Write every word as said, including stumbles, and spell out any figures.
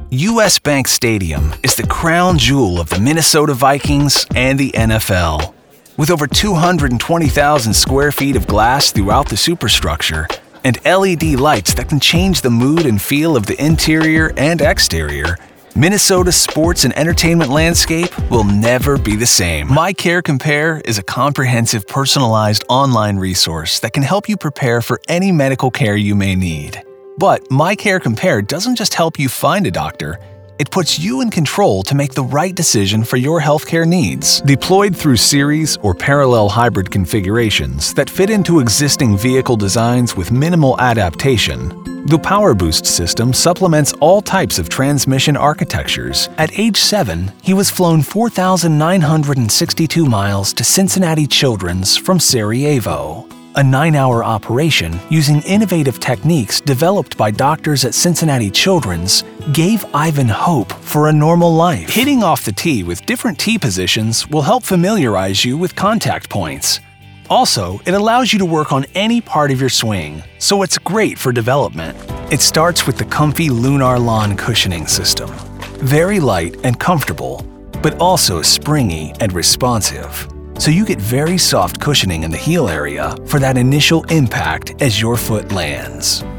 U S. Bank Stadium is the crown jewel of the Minnesota Vikings and the N F L. With over two hundred twenty thousand square feet of glass throughout the superstructure and L E D lights that can change the mood and feel of the interior and exterior, Minnesota's sports and entertainment landscape will never be the same. MyCareCompare is a comprehensive, personalized online resource that can help you prepare for any medical care you may need. But MyCareCompare doesn't just help you find a doctor, it puts you in control to make the right decision for your healthcare needs. Deployed through series or parallel hybrid configurations that fit into existing vehicle designs with minimal adaptation, the PowerBoost system supplements all types of transmission architectures. At age seven, he was flown four thousand nine hundred sixty-two miles to Cincinnati Children's from Sarajevo. A nine-hour operation using innovative techniques developed by doctors at Cincinnati Children's gave Ivan hope for a normal life. Hitting off the tee with different tee positions will help familiarize you with contact points. Also, it allows you to work on any part of your swing, so it's great for development. It starts with the comfy Lunar Lawn cushioning system. Very light and comfortable, but also springy and responsive. So you get very soft cushioning in the heel area for that initial impact as your foot lands.